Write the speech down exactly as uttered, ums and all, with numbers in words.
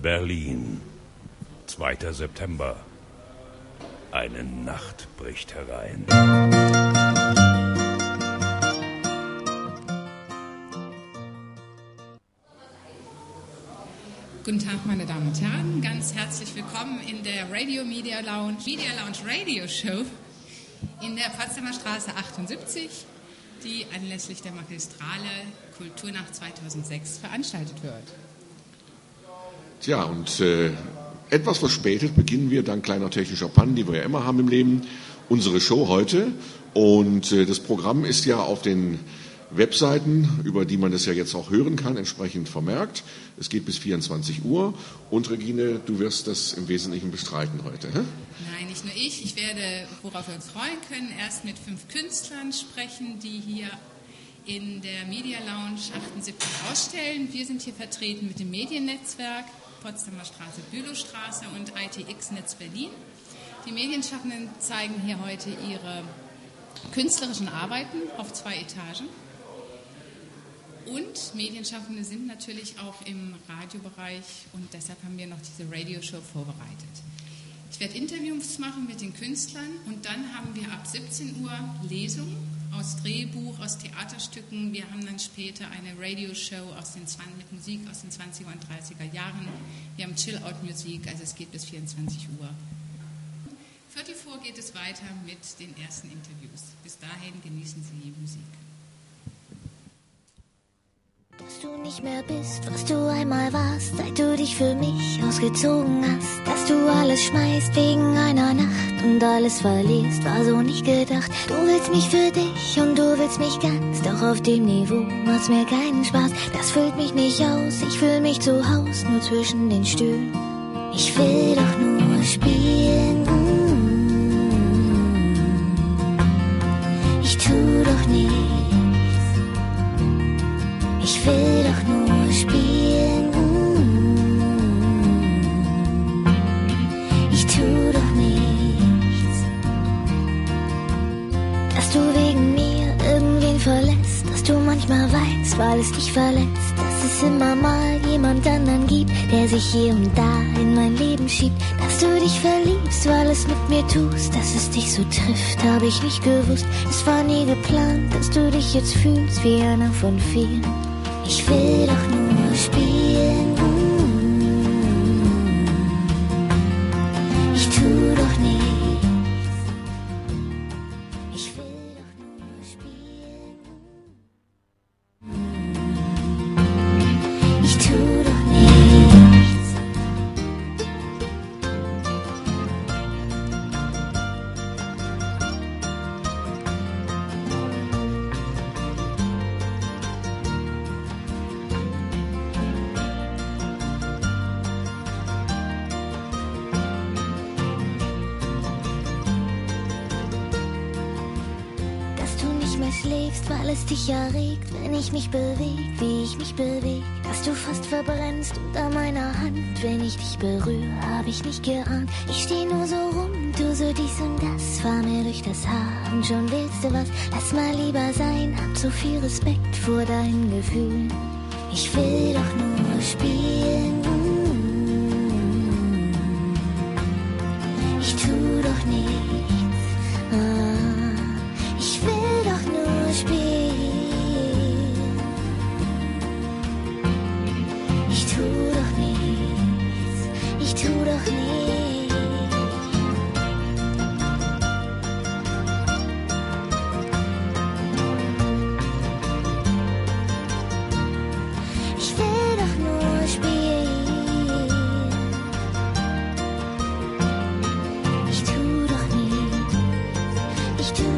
Berlin, zweiter September. Eine Nacht bricht herein. Guten Tag, meine Damen und Herren. Ganz herzlich willkommen in der Radio Media Lounge, Media Lounge Radio Show in der Potsdamer Straße achtundsiebzig, die anlässlich der Magistrale Kulturnacht zweitausendsechs veranstaltet wird. Tja, und äh, etwas verspätet beginnen wir dank kleiner technischer Pannen, die wir ja immer haben im Leben, unsere Show heute. Und äh, das Programm ist ja auf den Webseiten, über die man das ja jetzt auch hören kann, entsprechend vermerkt. Es geht bis vierundzwanzig Uhr. Und Regine, du wirst das im Wesentlichen bestreiten heute, hä? Nein, nicht nur ich. Ich werde, worauf wir uns freuen können, erst mit fünf Künstlern sprechen, die hier in der Media Lounge achtundsiebzig ausstellen. Wir sind hier vertreten mit dem Mediennetzwerk Potsdamer Straße, Bülowstraße und I T X-Netz Berlin. Die Medienschaffenden zeigen hier heute ihre künstlerischen Arbeiten auf zwei Etagen. Und Medienschaffende sind natürlich auch im Radiobereich und deshalb haben wir noch diese Radioshow vorbereitet. Ich werde Interviews machen mit den Künstlern und dann haben wir ab siebzehn Uhr Lesungen aus Drehbuch, aus Theaterstücken. Wir haben dann später eine Radioshow aus den, mit Musik aus den zwanziger und dreißiger Jahren. Wir haben Chill-Out-Musik, also es geht bis vierundzwanzig Uhr. Viertel vor geht es weiter mit den ersten Interviews. Bis dahin genießen Sie die Musik. Dass du nicht mehr bist, was du einmal warst, seit du dich für mich ausgezogen hast. Dass du alles schmeißt wegen einer Nacht und alles verlierst, war so nicht gedacht. Du willst mich für dich und du willst mich ganz, doch auf dem Niveau macht's mir keinen Spaß. Das füllt mich nicht aus, ich fühl mich zu Haus, nur zwischen den Stühlen. Ich will doch nur spielen. Ich tu doch nichts. Ich will doch nur spielen. Ich tu doch nichts. Dass du wegen mir irgendwen verlässt, dass du manchmal weinst, weil es dich verletzt, dass es immer mal jemand anderen gibt, der sich hier und da in mein Leben schiebt. Dass du dich verliebst, weil es mit mir tust, dass es dich so trifft, habe ich nicht gewusst. Es war nie geplant, dass du dich jetzt fühlst wie einer von vielen. Ich will doch nur spielen. Ich tu doch nichts. Ich will doch nur spielen. Ich tu doch nichts. Weil es dich erregt, wenn ich mich beweg, wie ich mich beweg. Dass du fast verbrennst unter meiner Hand, wenn ich dich berühre, hab ich nicht geahnt. Ich steh nur so rum, du so dies und das, fahr mir durch das Haar und schon willst du was. Lass mal lieber sein, hab so viel Respekt vor deinen Gefühlen. Ich will doch nur spielen. Ich tu doch nichts. Ah, ich will doch nur spielen. Ich tu doch nichts. Ich tu doch nichts. Ich will doch nur spielen. Ich tu doch nichts. Ich tu